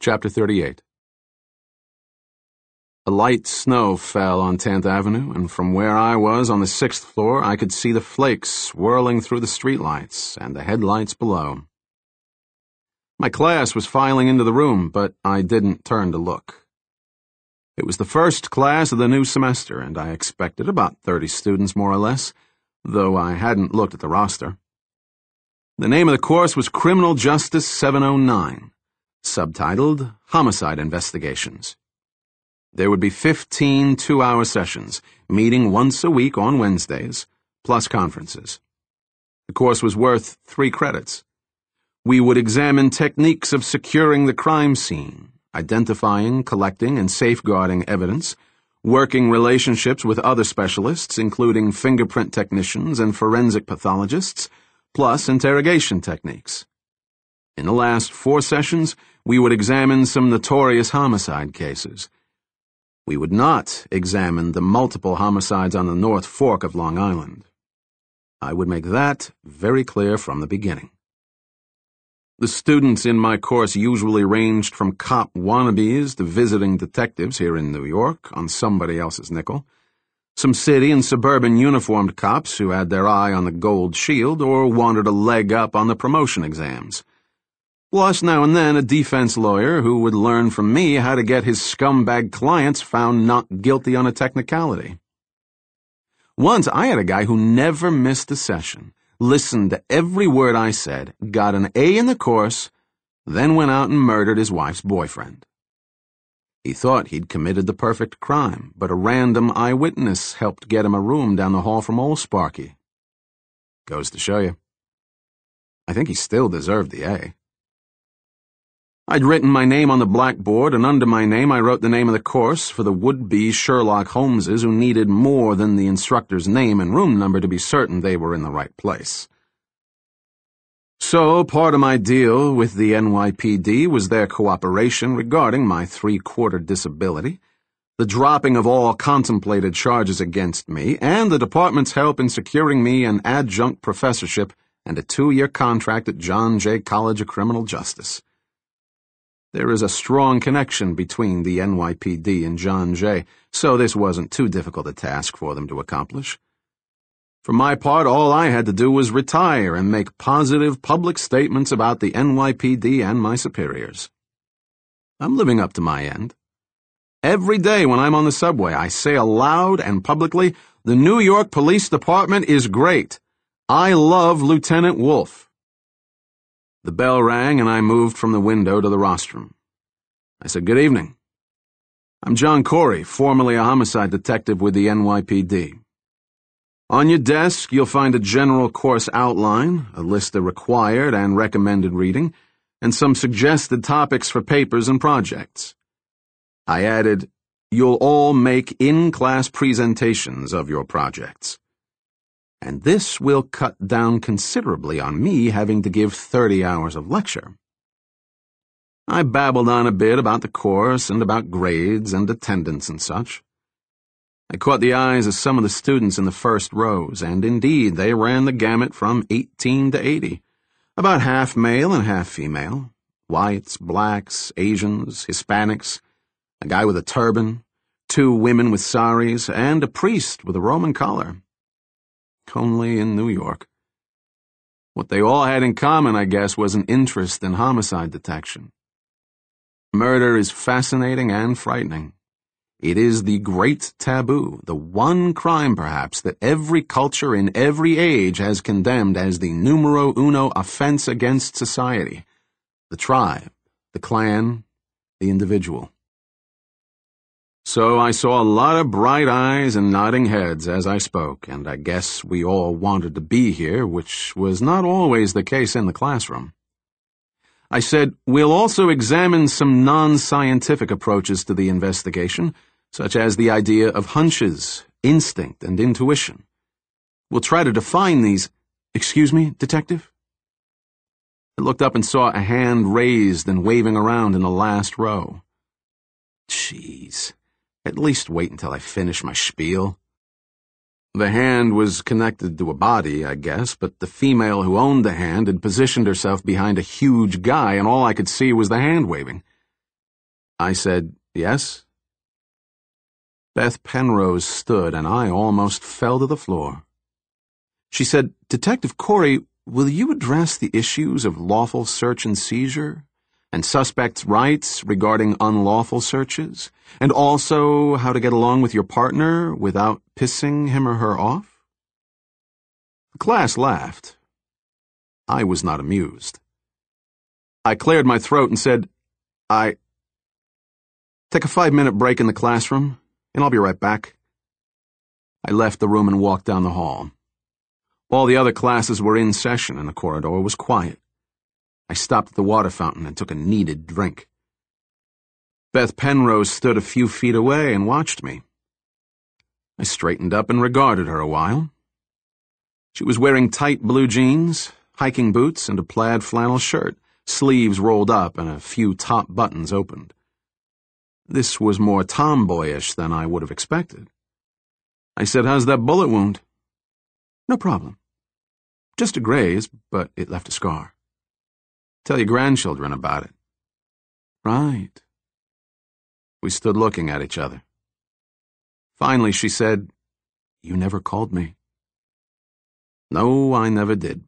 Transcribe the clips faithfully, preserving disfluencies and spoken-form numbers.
Chapter thirty-eight. A light snow fell on tenth Avenue, and from where I was on the sixth floor, I could see the flakes swirling through the streetlights and the headlights below. My class was filing into the room, but I didn't turn to look. It was the first class of the new semester, and I expected about thirty students more or less, though I hadn't looked at the roster. The name of the course was Criminal Justice seven oh nine. Subtitled Homicide Investigations. There would be fifteen two-hour sessions, meeting once a week on Wednesdays, plus conferences. The course was worth three credits. We would examine techniques of securing the crime scene, identifying, collecting, and safeguarding evidence, working relationships with other specialists, including fingerprint technicians and forensic pathologists, plus interrogation techniques. In the last four sessions, we would examine some notorious homicide cases. We would not examine the multiple homicides on the North Fork of Long Island. I would make that very clear from the beginning. The students in my course usually ranged from cop wannabes to visiting detectives here in New York on somebody else's nickel, some city and suburban uniformed cops who had their eye on the gold shield or wanted a leg up on the promotion exams. Plus, now and then, a defense lawyer who would learn from me how to get his scumbag clients found not guilty on a technicality. Once, I had a guy who never missed a session, listened to every word I said, got an A in the course, then went out and murdered his wife's boyfriend. He thought he'd committed the perfect crime, but a random eyewitness helped get him a room down the hall from old Sparky. Goes to show you. I think he still deserved the A. I'd written my name on the blackboard, and under my name I wrote the name of the course for the would-be Sherlock Holmeses who needed more than the instructor's name and room number to be certain they were in the right place. So, part of my deal with the N Y P D was their cooperation regarding my three-quarter disability, the dropping of all contemplated charges against me, and the department's help in securing me an adjunct professorship and a two-year contract at John Jay College of Criminal Justice. There is a strong connection between the N Y P D and John Jay, so this wasn't too difficult a task for them to accomplish. For my part, all I had to do was retire and make positive public statements about the N Y P D and my superiors. I'm living up to my end. Every day when I'm on the subway, I say aloud and publicly, "The New York Police Department is great. I love Lieutenant Wolfe." The bell rang, and I moved from the window to the rostrum. I said, "Good evening. I'm John Corey, formerly a homicide detective with the N Y P D. On your desk, you'll find a general course outline, a list of required and recommended reading, and some suggested topics for papers and projects." I added, "You'll all make in-class presentations of your projects. And this will cut down considerably on me having to give thirty hours of lecture." I babbled on a bit about the course and about grades and attendance and such. I caught the eyes of some of the students in the first rows, and indeed they ran the gamut from eighteen to eighty, about half male and half female, whites, blacks, Asians, Hispanics, a guy with a turban, two women with saris, and a priest with a Roman collar. Only in New York. What they all had in common, I guess, was an interest in homicide detection. Murder is fascinating and frightening. It is the great taboo, the one crime, perhaps, that every culture in every age has condemned as the numero uno offense against society, the tribe, the clan, the individual. So I saw a lot of bright eyes and nodding heads as I spoke, and I guess we all wanted to be here, which was not always the case in the classroom. I said, "We'll also examine some non-scientific approaches to the investigation, such as the idea of hunches, instinct, and intuition. We'll try to define these—" "Excuse me, detective?" I looked up and saw a hand raised and waving around in the last row. Jeez. At least wait until I finish my spiel. The hand was connected to a body, I guess, but the female who owned the hand had positioned herself behind a huge guy, and all I could see was the hand waving. I said, "Yes?" Beth Penrose stood, and I almost fell to the floor. She said, "Detective Corey, will you address the issues of lawful search and seizure, and suspects' rights regarding unlawful searches, and also how to get along with your partner without pissing him or her off?" The class laughed. I was not amused. I cleared my throat and said, I... Take a five-minute break in the classroom, and I'll be right back. I left the room and walked down the hall. All the other classes were in session, and the corridor was quiet. I stopped at the water fountain and took a needed drink. Beth Penrose stood a few feet away and watched me. I straightened up and regarded her a while. She was wearing tight blue jeans, hiking boots, and a plaid flannel shirt, sleeves rolled up and a few top buttons opened. This was more tomboyish than I would have expected. I said, "How's that bullet wound?" "No problem. Just a graze, but it left a scar." "Tell your grandchildren about it." "Right." We stood looking at each other. Finally, she said, "You never called me." "No, I never did."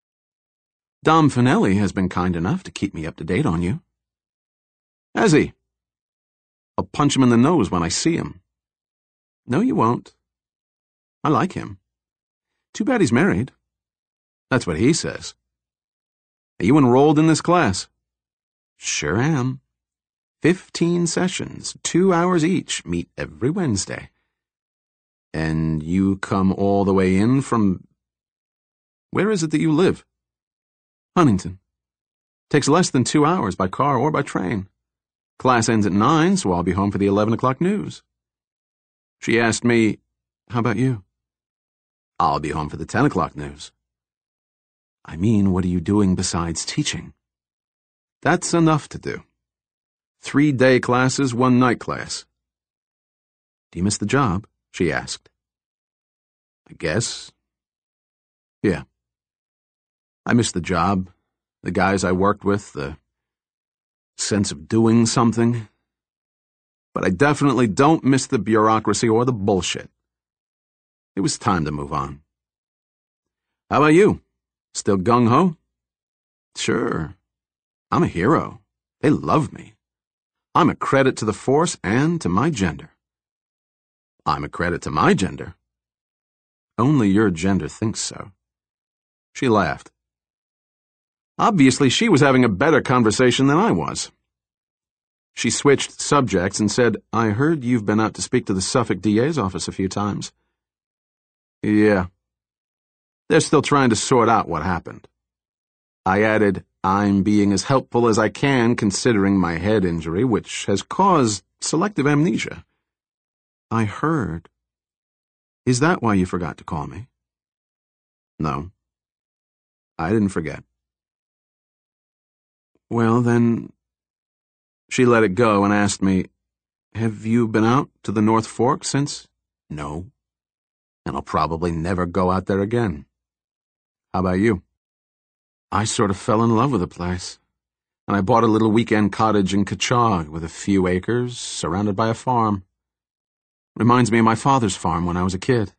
"Dom Finelli has been kind enough to keep me up to date on you." "Has he?" "I'll punch him in the nose when I see him." "No, you won't. I like him. Too bad he's married." "That's what he says." "Are you enrolled in this class?" "Sure am. Fifteen sessions, two hours each, meet every Wednesday." "And you come all the way in from... Where is it that you live?" "Huntington. Takes less than two hours by car or by train. Class ends at nine, so I'll be home for the eleven o'clock news." She asked me, "How about you?" "I'll be home for the ten o'clock news." "I mean, what are you doing besides teaching?" "That's enough to do. Three day classes, one night class." "Do you miss the job?" she asked. "I guess. Yeah. I miss the job, the guys I worked with, the sense of doing something. But I definitely don't miss the bureaucracy or the bullshit." It was time to move on. "How about you? Still gung-ho?" "Sure. I'm a hero. They love me. I'm a credit to the force and to my gender." "I'm a credit to my gender." "Only your gender thinks so." She laughed. Obviously, she was having a better conversation than I was. She switched subjects and said, "I heard you've been out to speak to the Suffolk D A's office a few times." "Yeah. They're still trying to sort out what happened." I added, "I'm being as helpful as I can considering my head injury, which has caused selective amnesia." "I heard. Is that why you forgot to call me?" "No. I didn't forget." "Well, then..." She let it go and asked me, "Have you been out to the North Fork since?" "No. And I'll probably never go out there again." "How about you?" "I sort of fell in love with the place, and I bought a little weekend cottage in Kachog with a few acres, surrounded by a farm. Reminds me of my father's farm when I was a kid."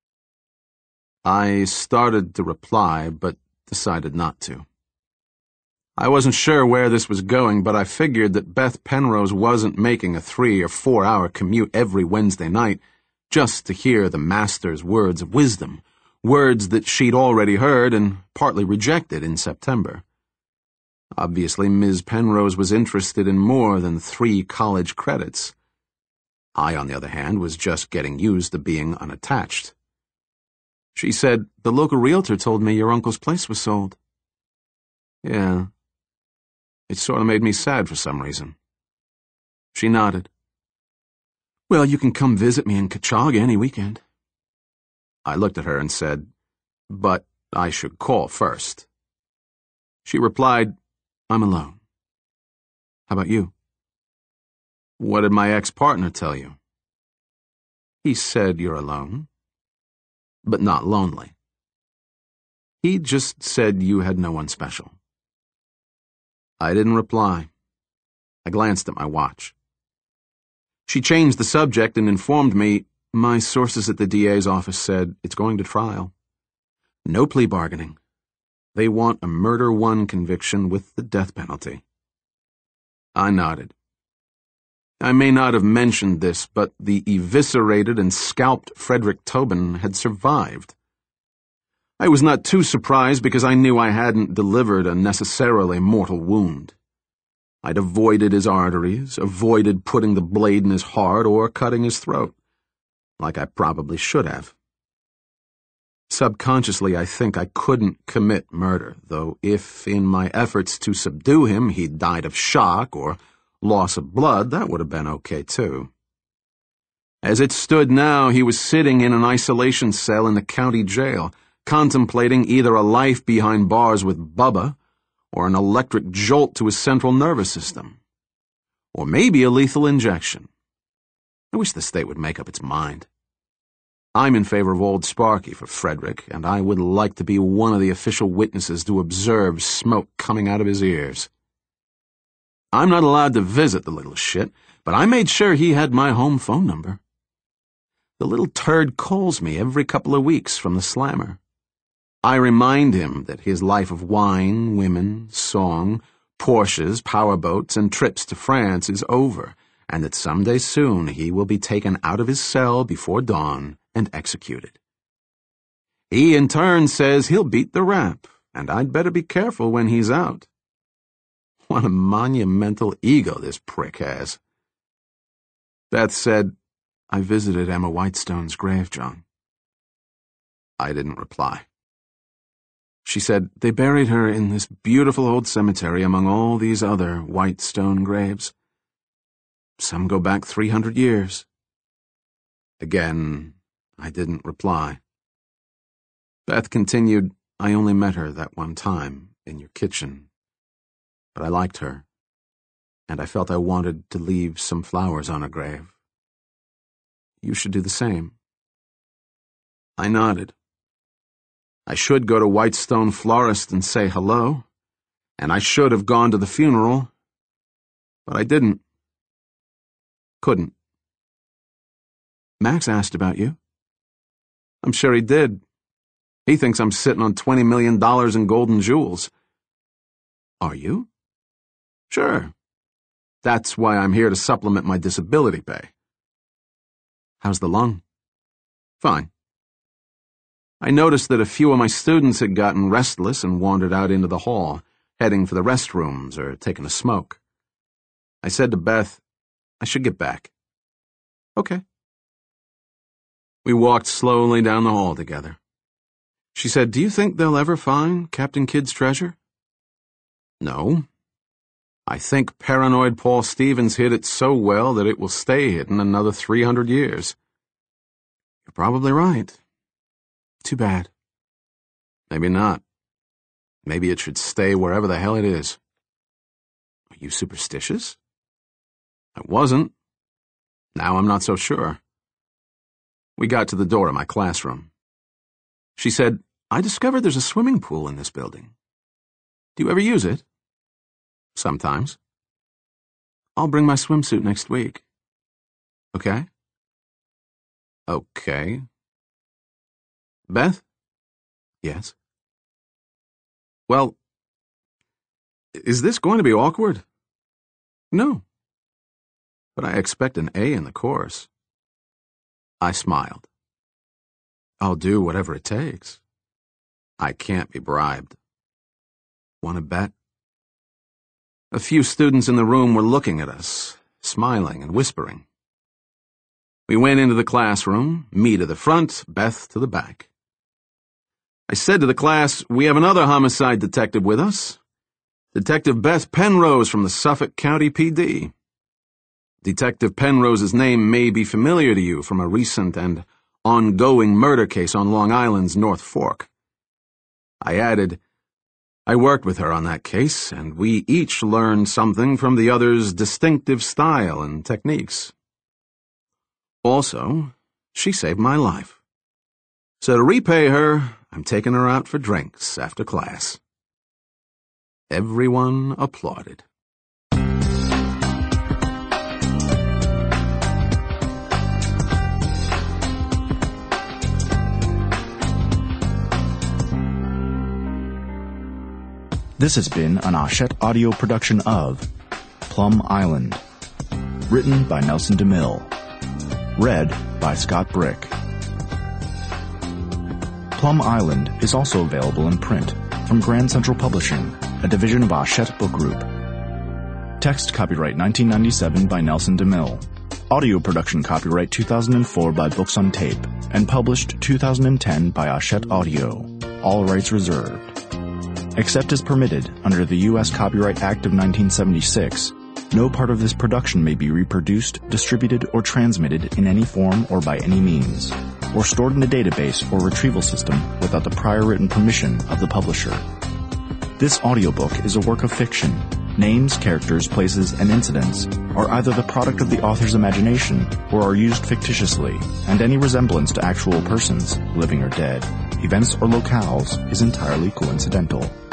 I started to reply, but decided not to. I wasn't sure where this was going, but I figured that Beth Penrose wasn't making a three or four hour commute every Wednesday night just to hear the master's words of wisdom, words that she'd already heard and partly rejected in September. Obviously, Miz Penrose was interested in more than three college credits. I, on the other hand, was just getting used to being unattached. She said, "The local realtor told me your uncle's place was sold." "Yeah. It sort of made me sad for some reason." She nodded. "Well, you can come visit me in Kachog any weekend." I looked at her and said, "But I should call first." She replied, "I'm alone. How about you?" "What did my ex-partner tell you?" "He said you're alone, but not lonely. He just said you had no one special." I didn't reply. I glanced at my watch. She changed the subject and informed me, "My sources at the D A's office said it's going to trial. No plea bargaining. They want a murder one conviction with the death penalty." I nodded. I may not have mentioned this, but the eviscerated and scalped Frederick Tobin had survived. I was not too surprised because I knew I hadn't delivered a necessarily mortal wound. I'd avoided his arteries, avoided putting the blade in his heart or cutting his throat, like I probably should have. Subconsciously, I think I couldn't commit murder, though if, in my efforts to subdue him, he'd died of shock or loss of blood, that would have been okay, too. As it stood now, he was sitting in an isolation cell in the county jail, contemplating either a life behind bars with Bubba or an electric jolt to his central nervous system, or maybe a lethal injection. I wish the state would make up its mind. I'm in favor of Old Sparky for Frederick, and I would like to be one of the official witnesses to observe smoke coming out of his ears. I'm not allowed to visit the little shit, but I made sure he had my home phone number. The little turd calls me every couple of weeks from the slammer. I remind him that his life of wine, women, song, Porsches, powerboats, and trips to France is over, and that someday soon he will be taken out of his cell before dawn and executed. He in turn says he'll beat the rap, and I'd better be careful when he's out. What a monumental ego this prick has. Beth said, "I visited Emma Whitestone's grave, John." I didn't reply. She said, "They buried her in this beautiful old cemetery among all these other white stone graves. Some go back three hundred years. Again, I didn't reply. Beth continued, "I only met her that one time, in your kitchen. But I liked her, and I felt I wanted to leave some flowers on her grave. You should do the same." I nodded. I should go to Whitestone Florist and say hello, and I should have gone to the funeral, but I didn't. Couldn't. "Max asked about you." "I'm sure he did. He thinks I'm sitting on twenty million dollars in golden jewels." "Are you?" "Sure. That's why I'm here to supplement my disability pay." "How's the lung?" "Fine." I noticed that a few of my students had gotten restless and wandered out into the hall, heading for the restrooms or taking a smoke. I said to Beth, "I should get back." "Okay." We walked slowly down the hall together. She said, "Do you think they'll ever find Captain Kidd's treasure?" "No. I think paranoid Paul Stevens hid it so well that it will stay hidden another three hundred years. "You're probably right. Too bad." "Maybe not. Maybe it should stay wherever the hell it is." "Are you superstitious?" "I wasn't. Now I'm not so sure." We got to the door of my classroom. She said, "I discovered there's a swimming pool in this building. Do you ever use it?" "Sometimes." "I'll bring my swimsuit next week." "Okay?" "Okay." "Beth?" "Yes?" "Well, is this going to be awkward?" "No. But I expect an A in the course." I smiled. "I'll do whatever it takes. I can't be bribed. Want to bet?" A few students in the room were looking at us, smiling and whispering. We went into the classroom, me to the front, Beth to the back. I said to the class, "We have another homicide detective with us. Detective Beth Penrose from the Suffolk County P D. Detective Penrose's name may be familiar to you from a recent and ongoing murder case on Long Island's North Fork." I added, "I worked with her on that case, and we each learned something from the other's distinctive style and techniques. Also, she saved my life. So to repay her, I'm taking her out for drinks after class." Everyone applauded. This has been an Hachette audio production of Plum Island. Written by Nelson DeMille. Read by Scott Brick. Plum Island is also available in print from Grand Central Publishing, a division of Hachette Book Group. Text copyright nineteen ninety-seven by Nelson DeMille. Audio production copyright two thousand four by Books on Tape and published two thousand ten by Hachette Audio. All rights reserved. Except as permitted under the U S Copyright Act of nineteen seventy-six, no part of this production may be reproduced, distributed, or transmitted in any form or by any means, or stored in a database or retrieval system without the prior written permission of the publisher. This audiobook is a work of fiction. Names, characters, places, and incidents are either the product of the author's imagination or are used fictitiously, and any resemblance to actual persons, living or dead, events or locales is entirely coincidental.